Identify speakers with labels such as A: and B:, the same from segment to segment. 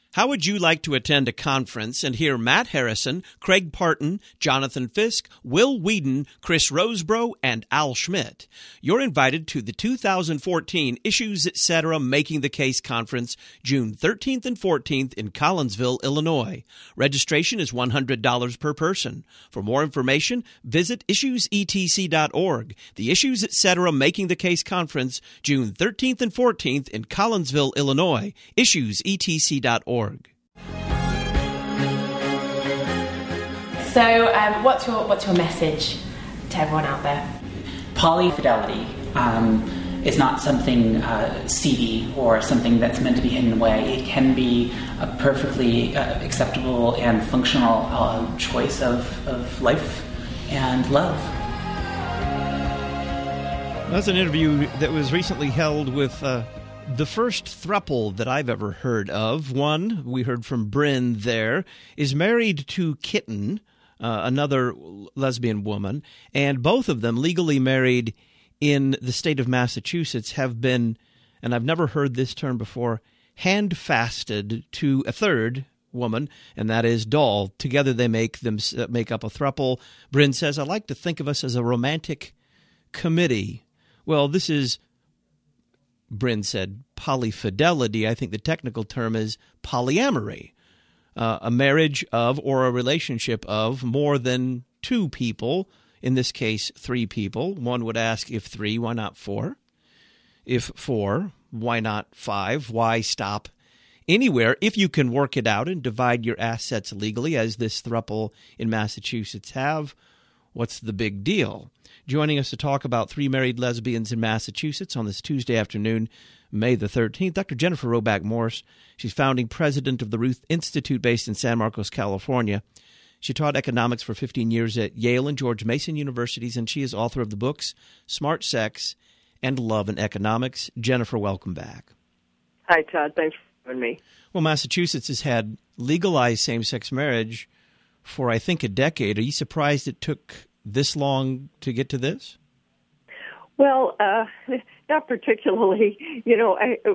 A: How would you like to attend a conference and hear Matt Harrison, Craig Parton, Jonathan Fisk, Will Whedon, Chris Rosebrough, and Al Schmidt? You're invited to the 2014 Issues Etc. Making the Case Conference, June 13th and 14th in Collinsville, Illinois. Registration is $100 per person. For more information, visit issuesetc.org. The Issues Etc. Making the Case Conference, June 13th and 14th in Collinsville, Illinois. issuesetc.org.
B: So, what's your message to everyone out there?
C: Polyfidelity is not something seedy or something that's meant to be hidden away. It can be a perfectly acceptable and functional choice of life and love.
A: That's an interview that was recently held with the first throuple that I've ever heard of. One, we heard from Bryn there, is married to Kitten, another lesbian woman, and both of them, legally married in the state of Massachusetts, have been, and I've never heard this term before, hand-fasted to a third woman, and that is Doll. Together they make up a throuple. Bryn says, I like to think of us as a romantic committee. Well, this is, Bryn said, polyfidelity. I think the technical term is polyamory, a marriage of or a relationship of more than two people, in this case, three people. One would ask, if three, why not four? If four, why not five? Why stop anywhere? If you can work it out and divide your assets legally, as this throuple in Massachusetts have, what's the big deal? Joining us to talk about three married lesbians in Massachusetts on this Tuesday afternoon, May the 13th, Dr. Jennifer Roback Morse. She's founding president of the Ruth Institute based in San Marcos, California. She taught economics for 15 years at Yale and George Mason Universities, and she is author of the books Smart Sex and Love and Economics. Jennifer, welcome back.
D: Hi, Todd. Thanks for having me.
A: Well, Massachusetts has had legalized same-sex marriage for, I think, a decade. Are you surprised it took this long to get to this?
D: Well, not particularly. You know,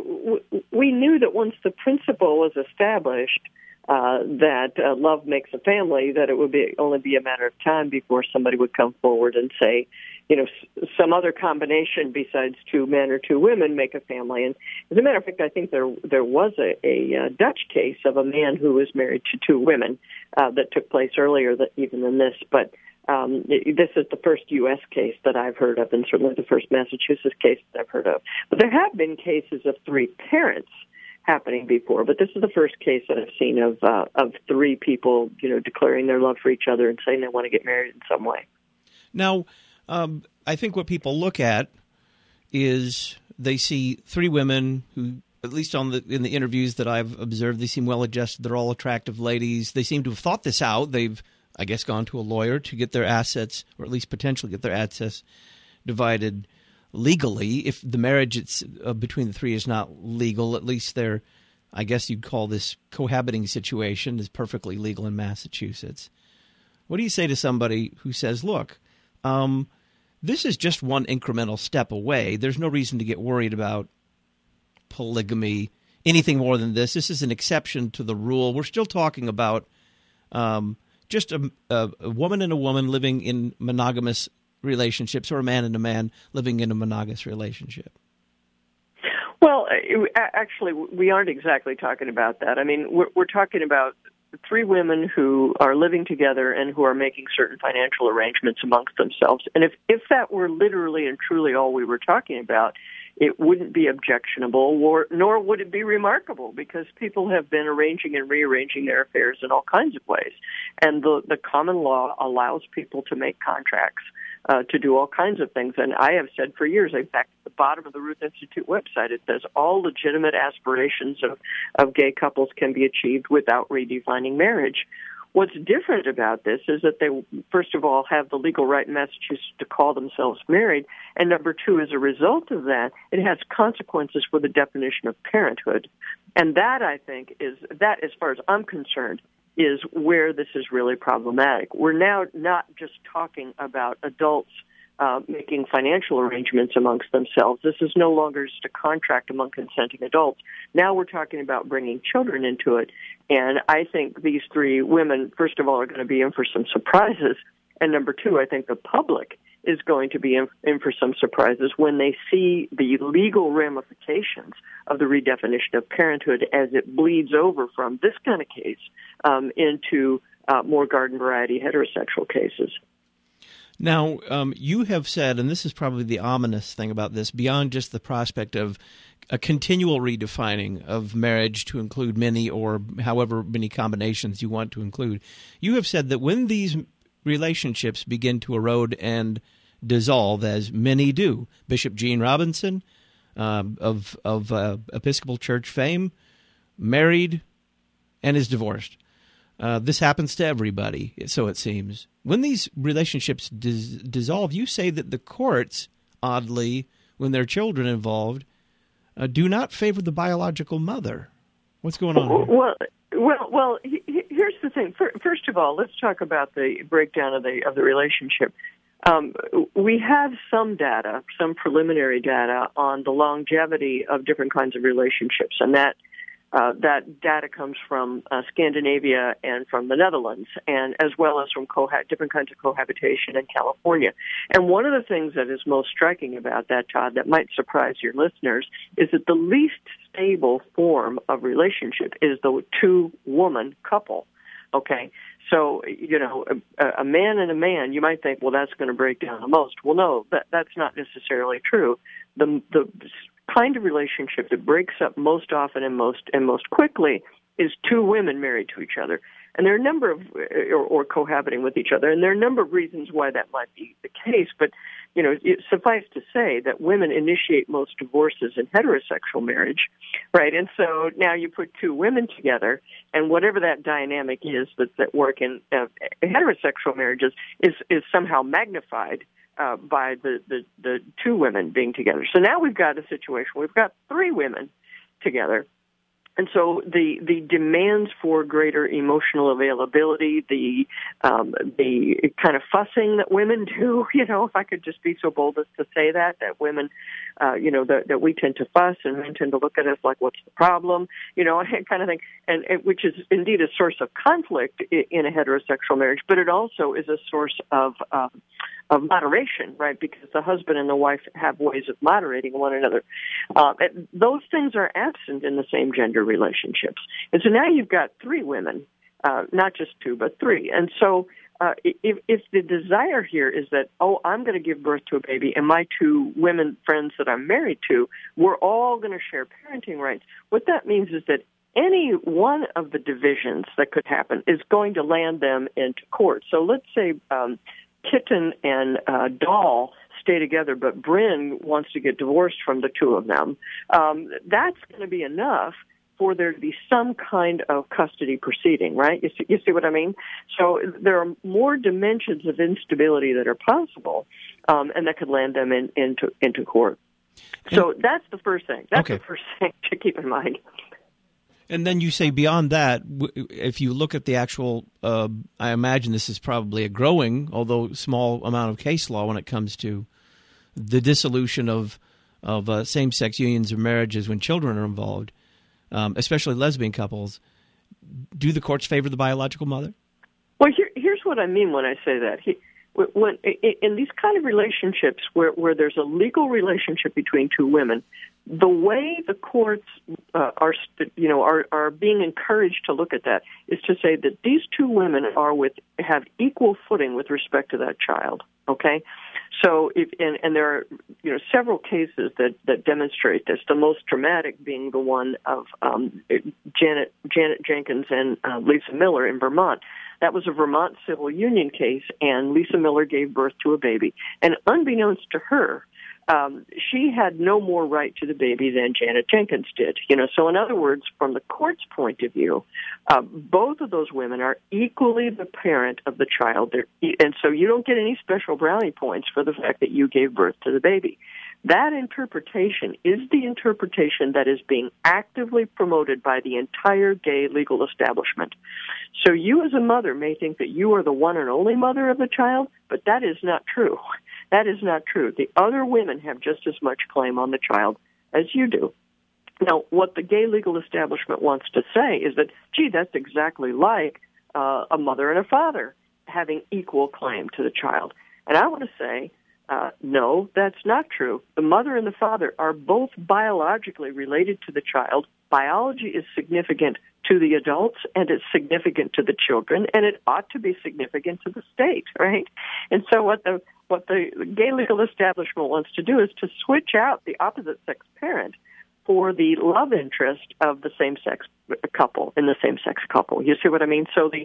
D: we knew that once the principle was established that love makes a family, that it would only be a matter of time before somebody would come forward and say, you know, some other combination besides two men or two women make a family. And as a matter of fact, I think there was a Dutch case of a man who was married to two women that took place earlier even than this. But this is the first U.S. case that I've heard of, and certainly the first Massachusetts case that I've heard of. But there have been cases of three parents happening before, but this is the first case that I've seen of three people, you know, declaring their love for each other and saying they want to get married in some way.
A: Now, I think what people look at is they see three women who, at least in the interviews that I've observed, they seem well-adjusted. They're all attractive ladies. They seem to have thought this out. They've, I guess, gone to a lawyer to get their assets, or at least potentially get their assets divided legally. If the marriage between the three is not legal, at least their, I guess you'd call this cohabiting situation, is perfectly legal in Massachusetts. What do you say to somebody who says, look, this is just one incremental step away. There's no reason to get worried about polygamy, anything more than this. This is an exception to the rule. We're still talking about just a woman and a woman living in monogamous relationships, or a man and a man living in a monogamous relationship.
D: Well, actually, we aren't exactly talking about that. I mean, we're talking about three women who are living together and who are making certain financial arrangements amongst themselves. And if that were literally and truly all we were talking about, it wouldn't be objectionable, nor would it be remarkable, because people have been arranging and rearranging their affairs in all kinds of ways. And the common law allows people to make contracts to do all kinds of things. And I have said for years, in fact, at the bottom of the Ruth Institute website, it says all legitimate aspirations of gay couples can be achieved without redefining marriage. What's different about this is that they, first of all, have the legal right in Massachusetts to call themselves married, and number two, as a result of that, it has consequences for the definition of parenthood. And that, I think, that, as far as I'm concerned, is where this is really problematic. We're now not just talking about adults making financial arrangements amongst themselves. This is no longer just a contract among consenting adults. Now we're talking about bringing children into it. And I think these three women, first of all, are going to be in for some surprises. And number two, I think the public is going to be in for some surprises when they see the legal ramifications of the redefinition of parenthood as it bleeds over from this kind of case into more garden variety heterosexual cases.
A: Now, you have said, and this is probably the ominous thing about this, beyond just the prospect of a continual redefining of marriage to include many or however many combinations you want to include, you have said that when these relationships begin to erode and dissolve, as many do, Bishop Gene Robinson of Episcopal Church fame, married and is divorced. This happens to everybody, so it seems. When these relationships dissolve, you say that the courts, oddly, when there are children involved, do not favor the biological mother. What's going on here?
D: Well. Here's the thing. First of all, let's talk about the breakdown of the relationship. We have some data, some preliminary data on the longevity of different kinds of relationships, and that data comes from Scandinavia and from the Netherlands, and as well as from different kinds of cohabitation in California. And one of the things that is most striking about that, Todd, that might surprise your listeners, is that the least stable form of relationship is the two-woman couple. Okay, so a man and a man, you might think, well, that's going to break down the most. Well, no, that's not necessarily true. The kind of relationship that breaks up most often and most quickly is two women married to each other. And there are a number of, or cohabiting with each other, and there are a number of reasons why that might be the case. But, suffice to say that women initiate most divorces in heterosexual marriage, right? And so now you put two women together, and whatever that dynamic is that's at work in heterosexual marriages is somehow magnified by the two women being together. So now we've got a situation where we've got three women together. And so the demands for greater emotional availability, the kind of fussing that women do, if I could just be so bold as to say that women, that we tend to fuss and men tend to look at us like, what's the problem, kind of thing, and which is indeed a source of conflict in a heterosexual marriage, but it also is a source of moderation, right? Because the husband and the wife have ways of moderating one another. Those things are absent in the same gender relationships. And so now you've got three women, not just two, but three. And so if the desire here is that, I'm going to give birth to a baby, and my two women friends that I'm married to, we're all going to share parenting rights, what that means is that any one of the divisions that could happen is going to land them into court. So let's say Kitten and Dahl stay together, but Bryn wants to get divorced from the two of them. That's going to be enough for there to be some kind of custody proceeding, right? You see what I mean? So there are more dimensions of instability that are possible, and that could land them into court. So that's the first thing. That's the first thing to keep in mind.
A: And then you say beyond that, if you look at the actual, I imagine this is probably a growing, although small amount of case law when it comes to the dissolution of same-sex unions or marriages when children are involved, especially lesbian couples. Do the courts favor the biological mother?
D: Well, here's what I mean when I say that. When in these kind of relationships where there's a legal relationship between two women, the way the courts are being encouraged to look at that is to say that these two women have equal footing with respect to that child. Okay, so and there are several cases that demonstrate this. The most dramatic being the one of Janet Jenkins and Lisa Miller in Vermont. That was a Vermont civil union case, and Lisa Miller gave birth to a baby. And unbeknownst to her, she had no more right to the baby than Janet Jenkins did. So in other words, from the court's point of view, both of those women are equally the parent of the child, and so you don't get any special brownie points for the fact that you gave birth to the baby. That interpretation is the interpretation that is being actively promoted by the entire gay legal establishment. So you as a mother may think that you are the one and only mother of the child, but that is not true. That is not true. The other women have just as much claim on the child as you do. Now, what the gay legal establishment wants to say is that, gee, that's exactly like a mother and a father having equal claim to the child. And I want to say, no, that's not true. The mother and the father are both biologically related to the child. Biology is significant to the adults, and it's significant to the children, and it ought to be significant to the state, right? And so what the gay legal establishment wants to do is to switch out the opposite-sex parent for the love interest of the same-sex couple, in the same-sex couple. You see what I mean? So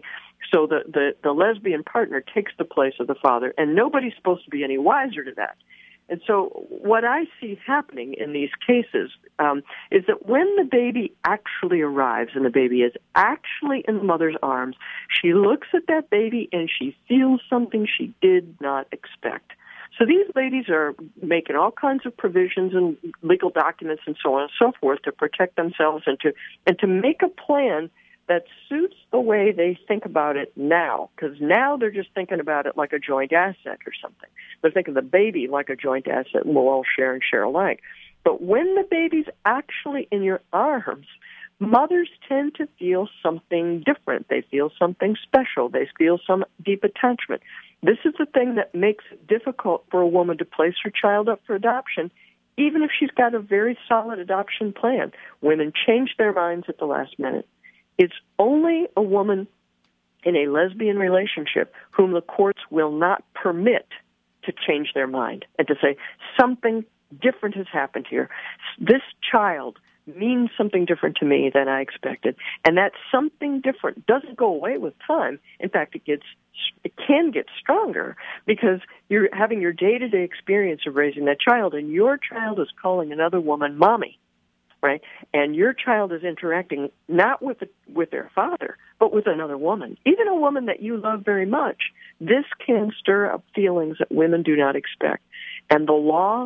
D: the lesbian partner takes the place of the father, and nobody's supposed to be any wiser to that. And so what I see happening in these cases is that when the baby actually arrives and the baby is actually in the mother's arms, she looks at that baby and she feels something she did not expect. So these ladies are making all kinds of provisions and legal documents and so on and so forth to protect themselves and to make a plan that suits the way they think about it now, because now they're just thinking about it like a joint asset or something. They're thinking of the baby like a joint asset, and we'll all share and share alike. But when the baby's actually in your arms, mothers tend to feel something different. They feel something special. They feel some deep attachment. This is the thing that makes it difficult for a woman to place her child up for adoption, even if she's got a very solid adoption plan. Women change their minds at the last minute. It's only a woman in a lesbian relationship whom the courts will not permit to change their mind and to say, something different has happened here. This child means something different to me than I expected. And that something different doesn't go away with time. In fact, it can get stronger because you're having your day-to-day experience of raising that child, and your child is calling another woman mommy. Right, and your child is interacting not with their father, but with another woman, even a woman that you love very much. This can stir up feelings that women do not expect, and the law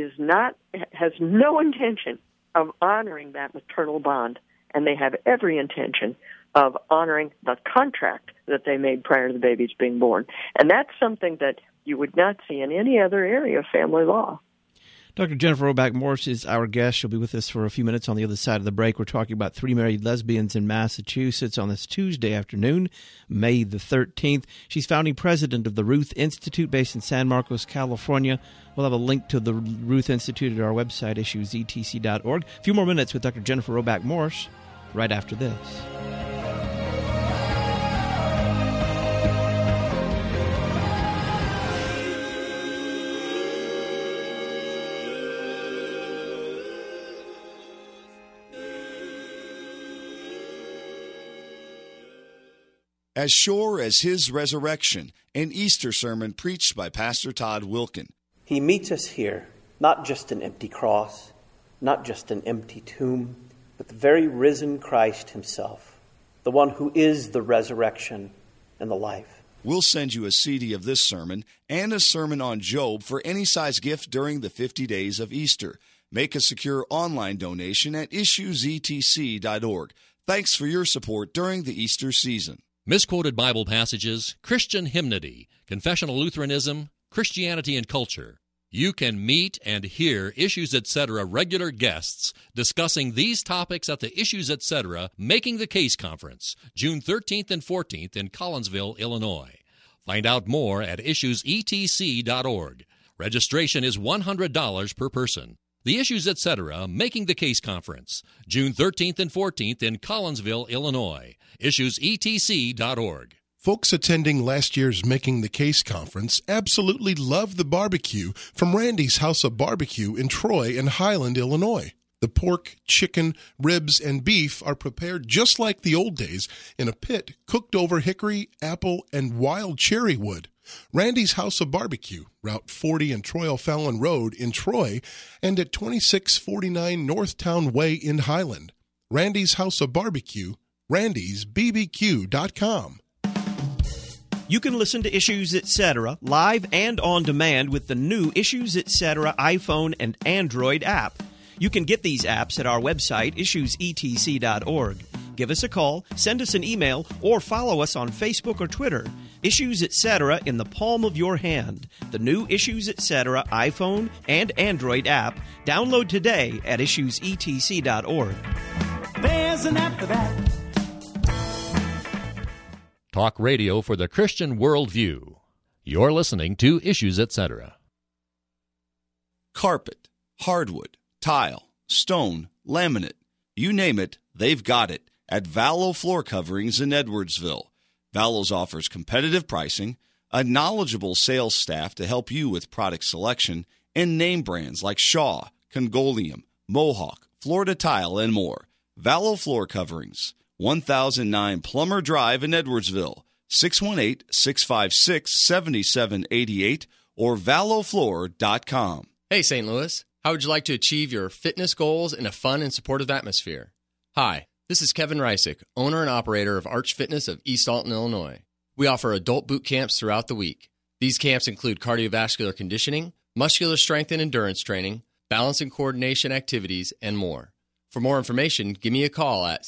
D: has no intention of honoring that maternal bond, and they have every intention of honoring the contract that they made prior to the baby's being born, and that's something that you would not see in any other area of family law.
A: Dr. Jennifer Roback Morse is our guest. She'll be with us for a few minutes on the other side of the break. We're talking about three married lesbians in Massachusetts on this Tuesday afternoon, May the 13th. She's founding president of the Ruth Institute based in San Marcos, California. We'll have a link to the Ruth Institute at our website, issuesetc.org. A few more minutes with Dr. Jennifer Roback Morse right after this.
E: As Sure as His Resurrection, an Easter sermon preached by Pastor Todd Wilkin.
F: He meets us here, not just an empty cross, not just an empty tomb, but the very risen Christ himself, the one who is the resurrection and the life.
E: We'll send you a CD of this sermon and a sermon on Job for any size gift during the 50 days of Easter. Make a secure online donation at issuesetc.org. Thanks for your support during the Easter season.
G: Misquoted Bible passages, Christian hymnody, confessional Lutheranism, Christianity and culture. You can meet and hear Issues Etc. regular guests discussing these topics at the Issues Etc. Making the Case Conference, June 13th and 14th in Collinsville, Illinois. Find out more at issuesetc.org. Registration is $100 per person. The Issues Etc. Making the Case Conference, June 13th and 14th in Collinsville, Illinois. IssuesETC.org.
H: Folks attending last year's Making the Case conference absolutely loved the barbecue from Randy's House of Barbecue in Troy and Highland, Illinois. The pork, chicken, ribs, and beef are prepared just like the old days in a pit cooked over hickory, apple, and wild cherry wood. Randy's House of Barbecue, Route 40 and Troy O'Fallon Road in Troy, and at 2649 Northtown Way in Highland. Randy's House of Barbecue, randysbbq.com.
A: You can listen to Issues Etc. live and on demand with the new Issues Etc. iPhone and Android app. You can get these apps at our website, issuesetc.org. Give us a call, send us an email, or follow us on Facebook or Twitter. Issues Etc. in the palm of your hand. The new Issues Etc. iPhone and Android app. Download today at issuesetc.org.
I: There's an app for that.
G: Talk radio for the Christian worldview. You're listening to Issues Etc.
E: Carpet, hardwood, tile, stone, laminate, you name it, they've got it at Vallow Floor Coverings in Edwardsville. Vallow's offers competitive pricing, a knowledgeable sales staff to help you with product selection, and name brands like Shaw, Congolium, Mohawk, Florida Tile, and more. Vallow Floor Coverings, 1009 Plummer Drive in Edwardsville, 618-656-7788 or vallowfloor.com.
J: Hey, St. Louis. How would you like to achieve your fitness goals in a fun and supportive atmosphere? Hi, this is Kevin Reisick, owner and operator of Arch Fitness of East Alton, Illinois. We offer adult boot camps throughout the week. These camps include cardiovascular conditioning, muscular strength and endurance training, balance and coordination activities, and more. For more information, give me a call at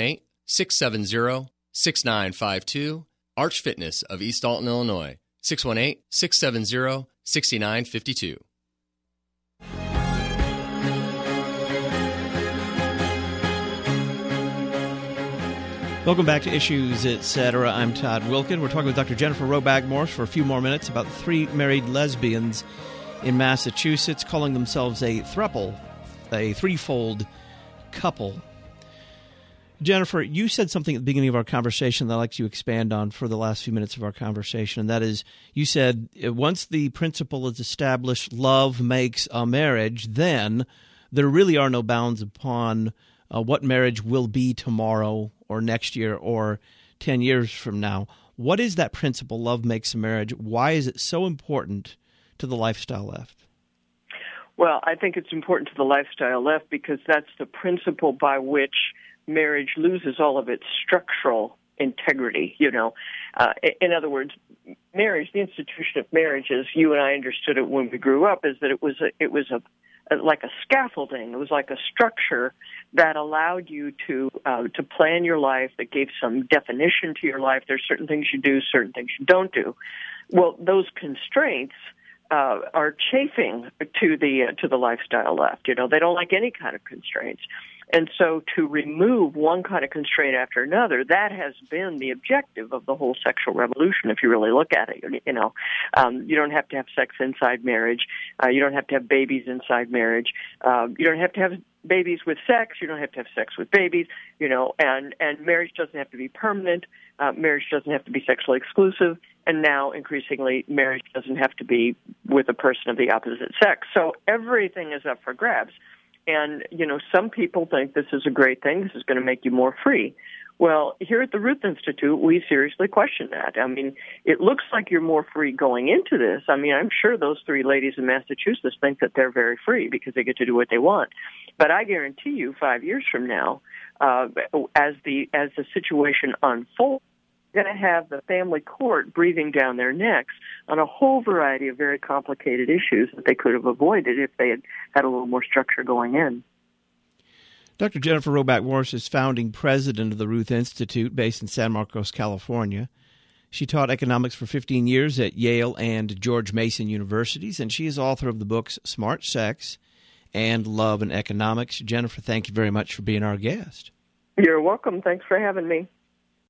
J: 618-670-6952, Arch Fitness of East Alton, Illinois, 618-670-6952.
A: Welcome back to Issues Etc. I'm Todd Wilkin. We're talking with Dr. Jennifer Roback Morse for a few more minutes about the three married lesbians in Massachusetts calling themselves a throuple, a threefold couple. Jennifer, you said something at the beginning of our conversation that I'd like to expand on for the last few minutes of our conversation, and that is, you said, once the principle is established, love makes a marriage, then there really are no bounds upon what marriage will be tomorrow or next year or 10 years from now. What is that principle, love makes a marriage? Why is it so important to the lifestyle left?
D: Well, I think it's important to the lifestyle left because that's the principle by which marriage loses all of its structural integrity, you know. In other words, marriage, the institution of marriage, as you and I understood it when we grew up, is that it was like a scaffolding. It was like a structure that allowed you to plan your life, that gave some definition to your life. There's certain things you do, certain things you don't do. Well, those constraints are chafing to the lifestyle left. You know, they don't like any kind of constraints. And so to remove one kind of constraint after another, that has been the objective of the whole sexual revolution, if you really look at it. You know, you don't have to have sex inside marriage. You don't have to have babies inside marriage. You don't have to have babies with sex. You don't have to have sex with babies, you know, and marriage doesn't have to be permanent. Marriage doesn't have to be sexually exclusive. And now, increasingly, marriage doesn't have to be with a person of the opposite sex. So everything is up for grabs. And, you know, some people think this is a great thing. This is going to make you more free. Well, here at the Ruth Institute, we seriously question that. I mean, it looks like you're more free going into this. I mean, I'm sure those three ladies in Massachusetts think that they're very free because they get to do what they want. But I guarantee you 5 years from now, as the situation unfolds, going to have the family court breathing down their necks on a whole variety of very complicated issues that they could have avoided if they had a little more structure going in.
A: Dr. Jennifer Roback Morse is founding president of the Ruth Institute based in San Marcos, California. She taught economics for 15 years at Yale and George Mason universities, and she is author of the books Smart Sex and Love and Economics. Jennifer, thank you very much for being our guest.
D: You're welcome. Thanks for having me.